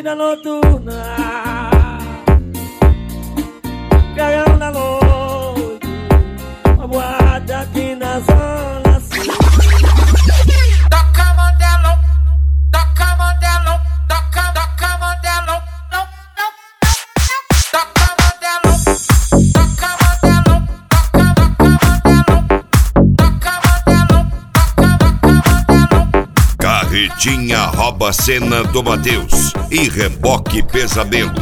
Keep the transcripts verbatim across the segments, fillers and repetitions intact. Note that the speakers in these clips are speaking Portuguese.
vida noturna, caião na noite, uma boate aqui na zona sul. Toca modelo, toca modelo, toca, toca modelo, não, não, toca modelo, toca modelo, toca, toca modelo, toca modelo, toca, toca modelo. Carretinha rouba a cena do Matheus e Reboque Pesadelo.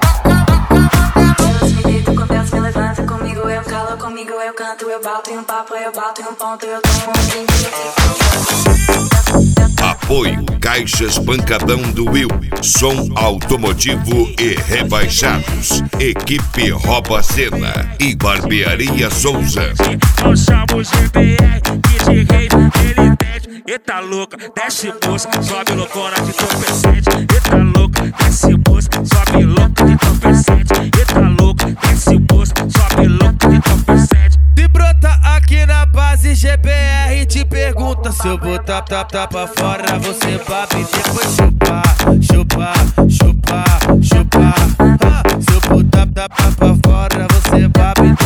Elas me deitam com Deus, me levanta comigo, eu calo comigo, eu canto, eu bato em um papo, eu bato em um ponto, eu tomo um drink. Apoio Caixas Pancadão do Will, som automotivo e rebaixados. Equipe Rouba Cena e Barbearia Souza. Eu chamo o G B R, que de rei, ele desce. Eita louca, desce moça, sobe loucona de tropecete. Eita louca, desce moça, sobe louca de tropecete. Eita louca, desce moça, sobe louca de tropecete. Se brota aqui na base, G B R te pergunta: se eu botar tap tap pra fora, você babe e depois chupar, chupar, chupar, chupar. Ah, se eu botar tap tap pra fora, você babe